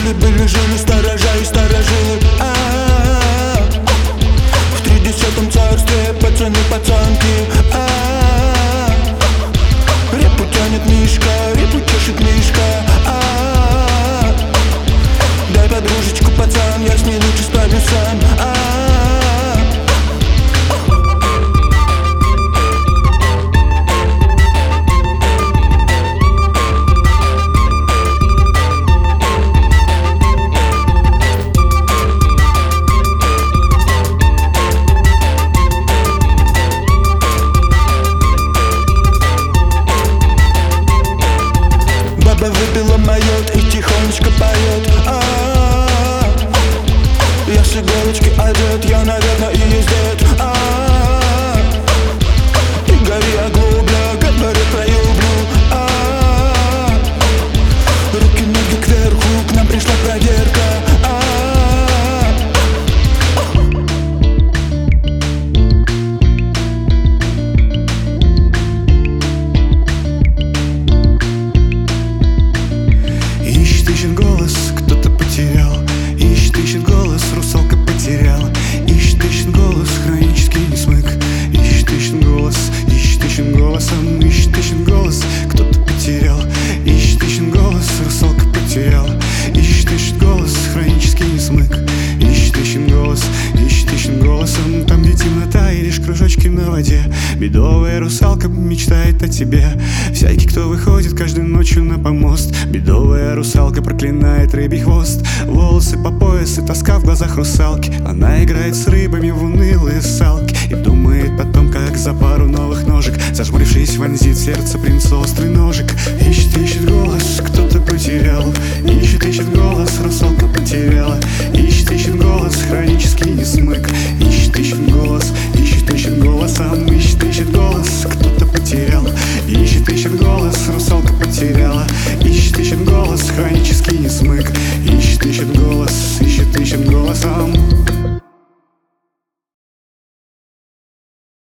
Жили-были, жили сторожа и сторожилы. В 30-м царстве пацаны, пацанки. Репу тянет Мишка, репу чешет Мишка. Дай подружечку, пацан, я с ней лучше справлюсь сам. Баба выпила майот и тихонечко поет. Я с иголочки одет, я, наверное, и есть дед. И гори оглобля, говорит про юблю. Руки, ноги кверху, к нам пришла проверка. Ищет голос, кто-то потерял. Ищет голос, русалка потерял. Ищет голос, хронический несмык. Ищет голос, ищет голосом. Ищет голос, кто-то потерял. Ищет голос, русалка потерял. Ищет голос, хронический несмык. Ищет голосом. Там, где темнота и лишь кружочки на воде. Бедовая русалка мечтает о тебе. Всякий, кто выходит каждой ночью на помост. Бедовая русалка проклинает рыбий хвост. Волосы по пояс и тоска в глазах русалки. Она играет с рыбами в унылые салки и думает о том, как за пару новых ножек, зажмурившись, вонзит в сердце принца острый ножик. Ищет голос, кто-то потерял.